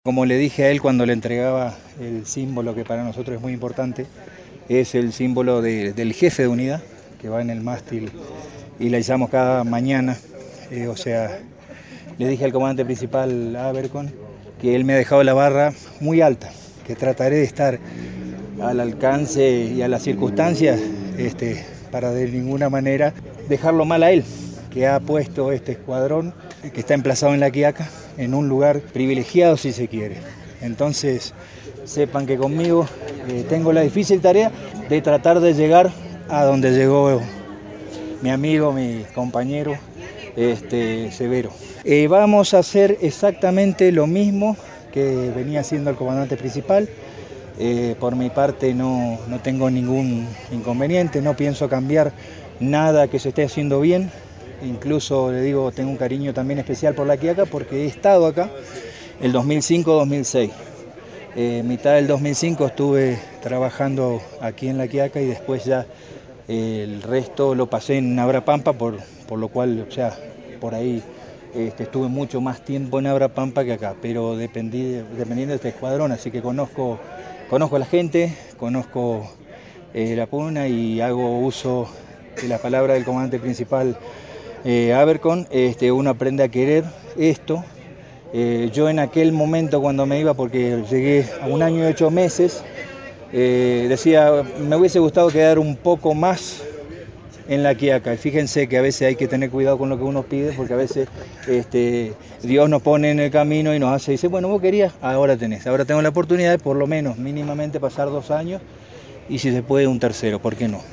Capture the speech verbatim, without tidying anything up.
Como le dije a él cuando le entregaba el símbolo, que para nosotros es muy importante, es el símbolo de, del jefe de unidad, que va en el mástil y la izamos cada mañana. Eh, o sea, le dije al comandante principal Abercon que él me ha dejado la barra muy alta, que trataré de estar al alcance y a las circunstancias este, para de ninguna manera dejarlo mal a él, que ha puesto este escuadrón que está emplazado en La Quiaca en un lugar privilegiado, si se quiere. Entonces sepan que conmigo eh, tengo la difícil tarea de tratar de llegar a donde llegó mi amigo, mi compañero este, Severo. Eh, vamos a hacer exactamente lo mismo que venía haciendo el comandante principal. Eh, por mi parte no, no tengo ningún inconveniente, no pienso cambiar nada que se esté haciendo bien. Incluso le digo, tengo un cariño también especial por La Quiaca porque he estado acá el dos mil cinco dos mil seis. Eh, mitad del dos mil cinco estuve trabajando aquí en La Quiaca y después ya eh, el resto lo pasé en Abrapampa, por, por lo cual, o sea, por ahí este, estuve mucho más tiempo en Abrapampa que acá, pero dependí, dependiendo de este escuadrón, así que conozco, conozco a la gente, conozco eh, la puna y hago uso de la palabra del comandante principal Eh, Abercon. Este, uno aprende a querer esto. Eh, yo en aquel momento cuando me iba, porque llegué a un año y ocho meses, eh, decía, me hubiese gustado quedar un poco más en La Quiaca. Y fíjense que a veces hay que tener cuidado con lo que uno pide, porque a veces este, Dios nos pone en el camino y nos hace, dice, bueno, vos querías, ahora tenés, ahora tengo la oportunidad de por lo menos mínimamente pasar dos años y si se puede un tercero, ¿por qué no?